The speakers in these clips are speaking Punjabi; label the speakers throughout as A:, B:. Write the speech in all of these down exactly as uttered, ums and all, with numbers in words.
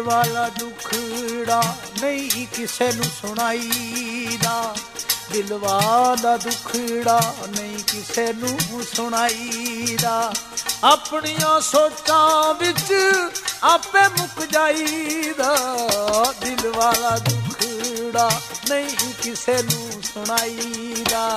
A: ਵਾਲਾ ਦੁਖੜਾ ਨਹੀਂ ਕਿਸੇ ਨੂੰ ਸੁਣਾਈਦਾ, ਦਿਲ ਵਾਲਾ ਦੁਖੜਾ ਨਹੀਂ ਕਿਸੇ ਨੂੰ ਸੁਣਾਈਦਾ। ਆਪਣੀਆਂ ਸੋਚਾਂ ਵਿੱਚ ਆਪੇ ਮੁੱਕ ਜਾਈਦਾ, ਦਿਲ ਵਾਲਾ ਦੁਖੜਾ ਨਹੀਂ ਕਿਸੇ ਨੂੰ ਸੁਣਾਈਦਾ।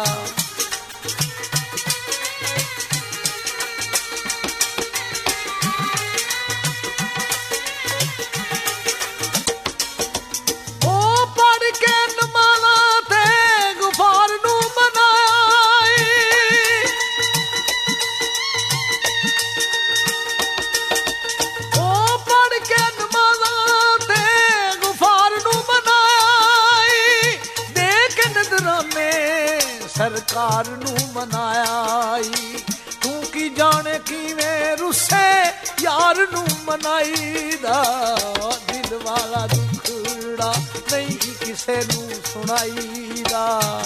A: ਸਰਕਾਰ ਨੂੰ ਮਨਾਇਆ ਈ, ਤੂੰ ਕੀ ਜਾਣੇ ਕਿਵੇਂ ਰੁੱਸੇ ਯਾਰ ਨੂੰ ਮਨਾਈਦਾ, ਦਿਲ ਵਾਲਾ ਦੁਖੜਾ ਨਹੀਂ ਕਿਸੇ ਨੂੰ ਸੁਣਾਈਦਾ।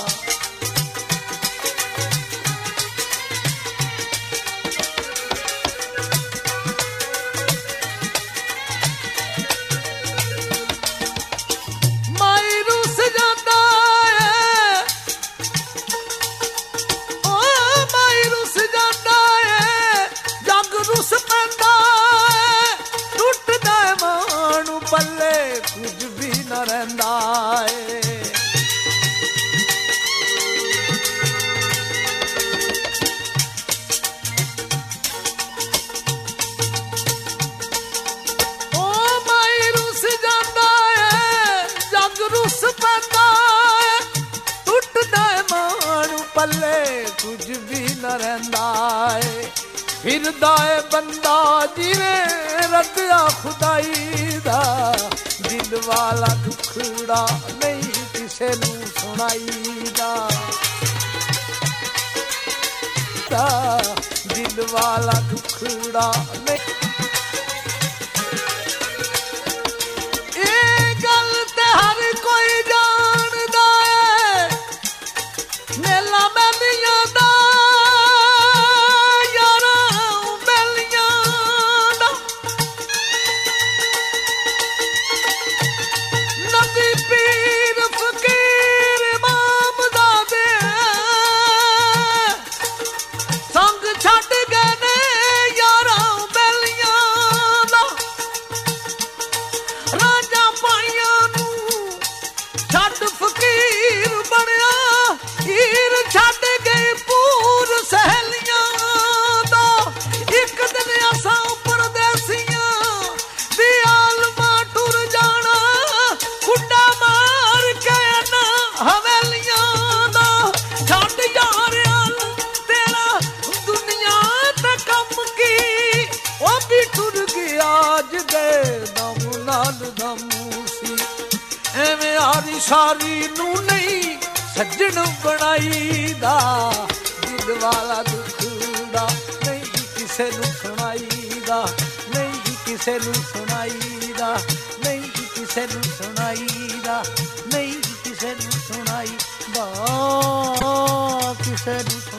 A: ਕੁਝ ਵੀ ਨਾ ਰਹਿੰਦਾ ਏ, ਓ ਮਾਈ ਰੁੱਸ ਜਾਂਦਾ ਏ, ਜੱਗ ਰੁੱਸ ਪੈਂਦਾ ਏ, ਟੁੱਟਦਾ ਏ ਮਾਣ ਪੱਲੇ ਕੁਝ ਵੀ ਨਾ ਰਹਿੰਦਾ ਏ। ਫਿਰਦਾ ਏ ਬੰਦਾ ਜਿਵੇਂ ਰੱਖਿਆ ਖੁਦਾਈ ਦਾ, ਦਿਲ ਵਾਲਾ ਦੁਖੜਾ ਨਹੀਂ ਕਿਸੇ ਨੂੰ ਸੁਣਾਈਦਾ, ਦਿਲ ਵਾਲਾ ਦੁਖੜਾ ਨਹੀਂ। ਇਹ ਗੱਲ ਤੇ ਹਰ ਕੋਈ ਜਾਣਦਾ ਏ, ਮੇਲਾ ਮਹਿੰਦੀਆਂ ਦਾ ਐਵੇਂ ਆਰੀ ਸਾਰੀ ਨੂੰ ਨਹੀਂ ਸੱਜਣ ਬਣਾਈਦਾ, ਦਿਲ ਵਾਲਾ ਦੁਖੜਾ ਨਹੀਂ ਕਿਸੇ ਨੂੰ ਸੁਣਾਈਦਾ, ਨਹੀਂ ਕਿਸੇ ਨੂੰ ਸੁਣਾਈਦਾ, ਨਹੀਂ ਕਿਸੇ ਨੂੰ ਸੁਣਾਈਦਾ, ਨਹੀਂ ਕਿਸੇ ਨੂੰ ਸੁਣਾਈਦਾ, ਕਿਸੇ ਨੂੰ